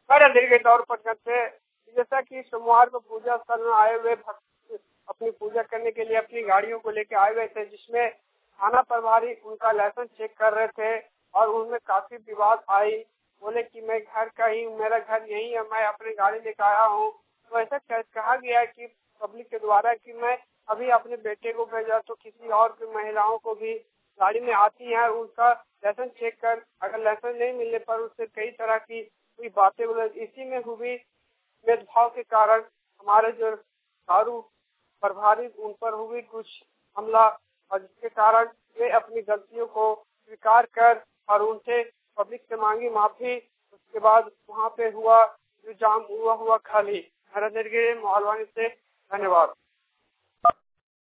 बड़े दिल के तौर पर करते हैं। जैसा कि सोमवार को पूजा स्थल में आए हुए भक्त अपनी पूजा करने के लिए अपनी गाड़ियों को लेकर आए हुए थे, जिसमें थाना प्रभारी उनका लाइसेंस चेक कर रहे थे और उनमें काफी विवाद आई। बोले कि मैं घर का ही, मेरा घर यही है, मैं अपनी गाड़ी लेकर आया हूँ। तो ऐसा कहा गया कि पब्लिक के द्वारा कि मैं अभी अपने बेटे को भेजा तो किसी और की महिलाओं को भी गाड़ी में आती है, उनका लाइसेंस चेक कर, अगर लाइसेंस नहीं मिलने पर उससे कई तरह की कोई बातें बोले। इसी में हुई भेदभाव के कारण हमारे जो दारू प्रभारी उन पर हुई कुछ हमला, और जिसके कारण वे अपनी गलतियों को स्वीकार कर और उनसे पब्लिक से मांगी माफी। उसके बाद वहाँ पे हुआ जो जाम हुआ खाली। हरा निर्गे मोहलवानी से धन्यवाद।